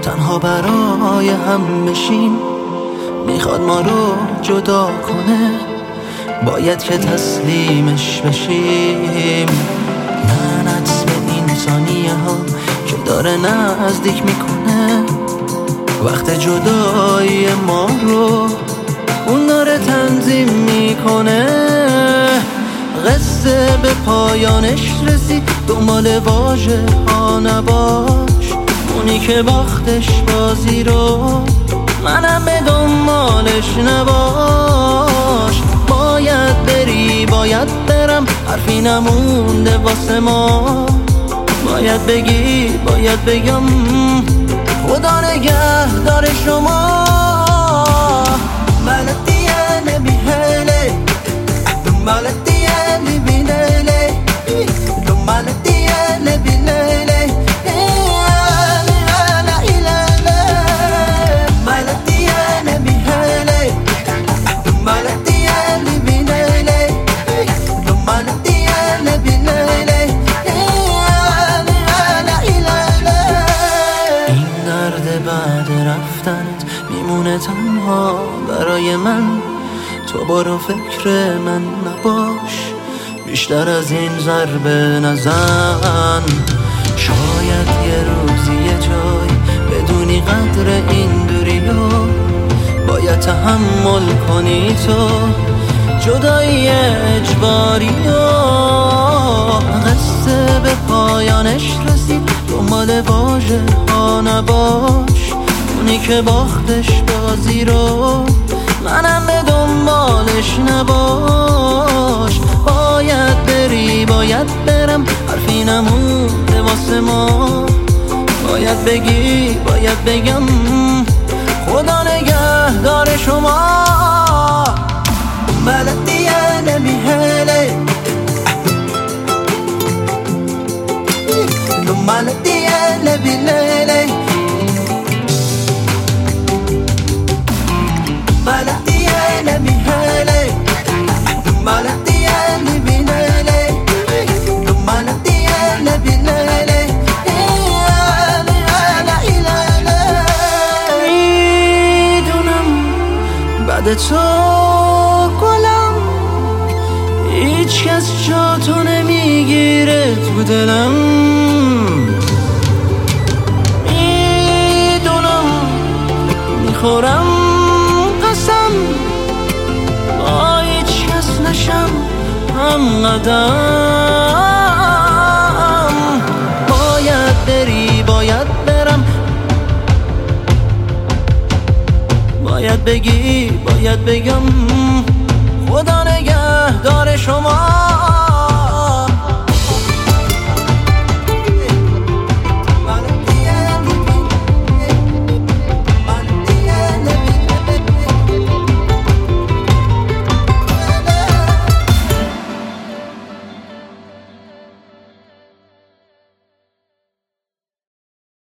تنها برای هم بشیم، میخواد ما رو جدا کنه، باید که تسلیمش بشیم. نه نصب انسانیه ها که داره نزدیک میکنه، وقت جدایی ما رو اون داره تنظیم میکنه. قصه به پایانش رسید، دنبال واژه ها نباش، اونی که باختش بازی رو منم به دنبالش نباش. باید بری باید برم، حرفی نمونده واسه ما، باید بگی باید بگم خدا نگه داره شما. بلدی نبی هلی بلدی نبی لیلی بلدی نبی لیلی بلدی نبی هلی بلدی نبی لیلی بلدی نبی لیلی. این درد بعد رفتنت میمونه تنها برای من، تو برو فکر من نباش، بیشتر از این ضربه نزن. شاید یه روزی یه جای بدونی قدر این دوری رو، باید تحمل کنی تو جدایی اجباری رو. قصه به پایانش رسید، دنبال واژه ها نباش، اونی که باختش بازی رو منم به دنبالش نباش. باید بری باید برم، حرفی نمونده واسه ما، باید بگی باید بگم خدا نگه داره شما. بلدی نبی هلی بلدی نبی لیلی بلدی نبی هلی بلدی نبی لیلی بلدی نبی لیلی. میدونم بعد تو گلم هیچ کس جا تو نمیگیره تو دلم، میدونم میخورم قسم با هیچ کس نشم هم قدم. باید بری باید برم، باید بگی باید بگم خدا نگه داره شما.